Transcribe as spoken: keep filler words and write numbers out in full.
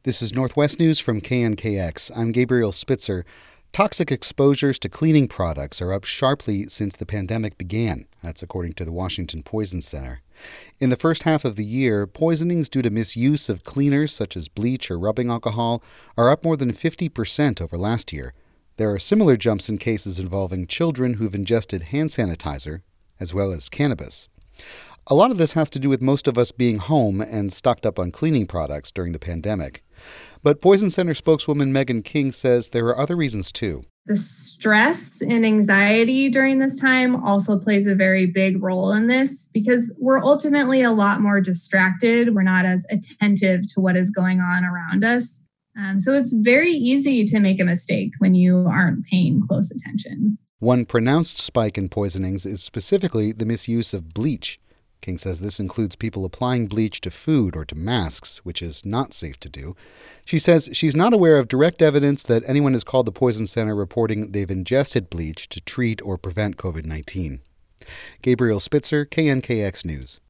This is Northwest News from K N K X. I'm Gabriel Spitzer. Toxic exposures to cleaning products are up sharply since the pandemic began. That's according to the Washington Poison Center. In the first half of the year, poisonings due to misuse of cleaners such as bleach or rubbing alcohol are up more than fifty percent over last year. There are similar jumps in cases involving children who've ingested hand sanitizer, as well as cannabis. A lot of this has to do with most of us being home and stocked up on cleaning products during the pandemic. But Poison Center spokeswoman Megan King says there are other reasons too. The stress and anxiety during this time also plays a very big role in this because we're ultimately a lot more distracted. We're not as attentive to what is going on around us. Um, so it's very easy to make a mistake when you aren't paying close attention. One pronounced spike in poisonings is specifically the misuse of bleach. King says this includes people applying bleach to food or to masks, which is not safe to do. She says she's not aware of direct evidence that anyone has called the Poison Center reporting they've ingested bleach to treat or prevent covid nineteen. Gabriel Spitzer, K N K X News.